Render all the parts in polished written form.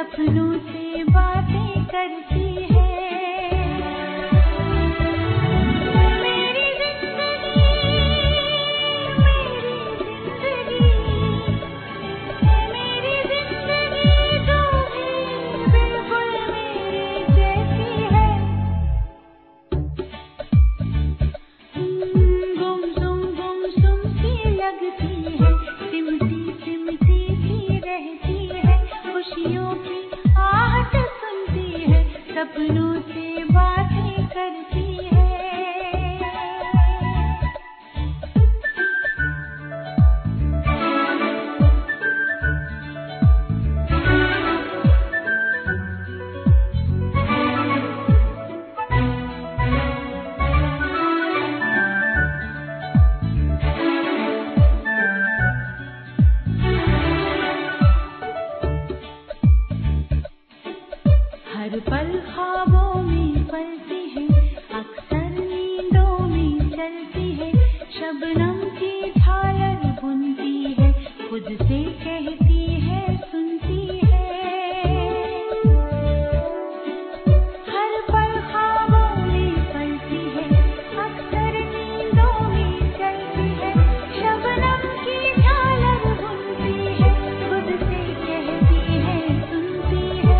सपनों से बातें करती है। मेरी जिंदगी जो भी बिल्कुल मेरे जैसी है। गुमसुम सी लगती है, सिमटी सिमटी सी रहती है, खुशियों की आहट सुनती है, सपनों से बातें करती है। हर पल ख्वाबों में पलती है, अक्सर नींदों में चलती है, शबनम की झालर बुनती है, खुद से कहती है सुनती है। हर पल ख्वाबों में पलती है, अक्सर नींदों में चलती है, शबनम की झालर बुनती है, खुद से कहती है सुनती है।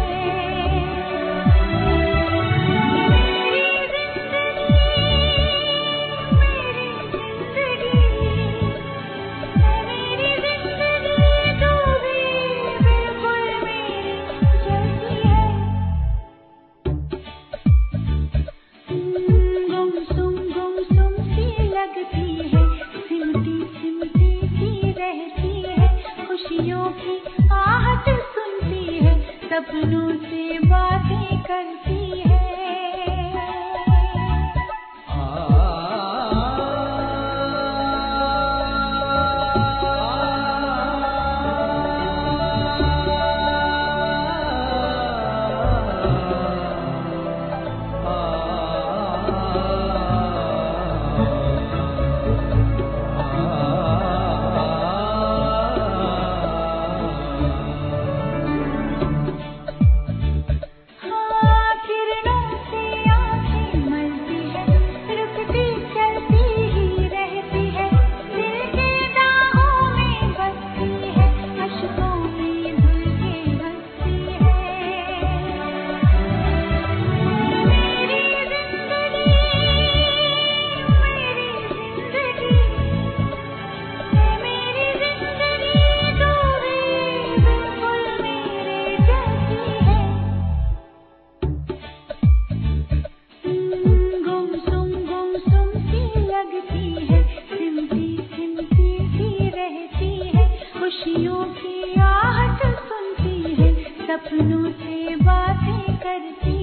गुमसुम सी लगती है, सिमटी सिमटी सी रहती है, खुशियों की आहट सुनती है, सपनों से बातें करती है। किरणों से आंखें मलती है, रुकती चलती ही रहती है, दिल के दागों में बसती है, अश्कों में धुल के हंसती है। मेरी जिंदगी जो भी बिल्कुल मेरे जैसी है। गुमसुम सी लगती है, सिमटी सिमटी सी रहती है, खुशियों की आहट सुनती है, सपनों से बातें करती